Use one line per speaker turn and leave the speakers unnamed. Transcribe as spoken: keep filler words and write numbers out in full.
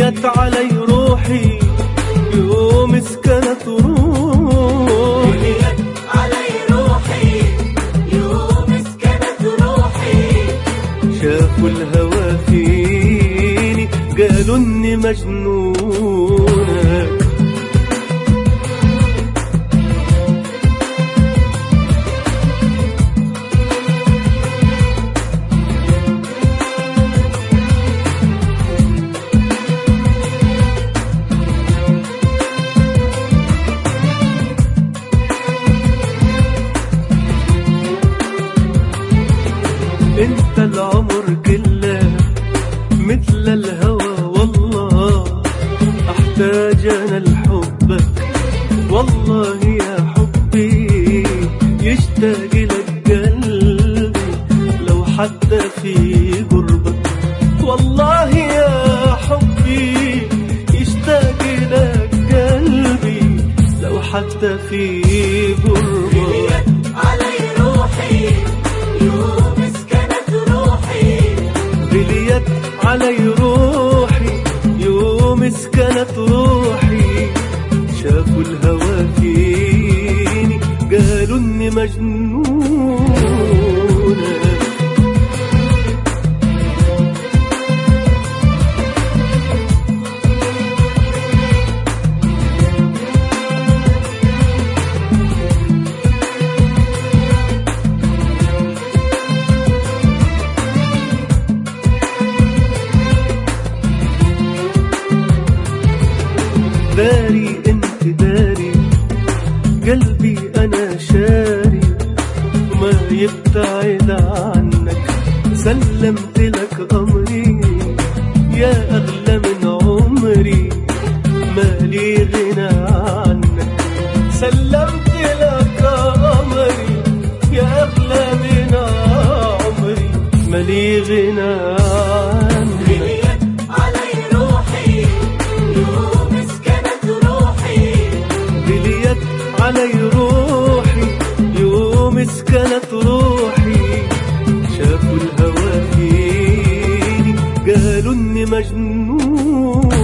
غليت علي روحي يوم سكنت روحي،
غليت علي روحي يوم سكنت روحي.
شافوا الهوى فيني قالوا اني مجنونك. انت العمر كله مثل الهوى والله، احتاج انا لحبك والله يا حبي، يشتاق لك قلبي لو حتى في قربك، والله يا حبي يشتاق لك قلبي لو حتى في قربك.
غليت علي روحي يوم سكنت روحي،
غليت علي روحي يوم سكنت روحي. شافوا الهوى فيني قالوا اني مجنونة. داري انت داري قلبي انا شاري وما يبتعد عنك، سلمت لك امري يا اغلى من عمري، مالي غنى عنك. سلمت لك امري يا اغلى من عمري، مالي غنى عنك.
غليت علي روحي يوم سكنت روحي،
غليت علي روحي يوم سكنت روحي. شافوا الهوى فيني قالوا اني مجنون.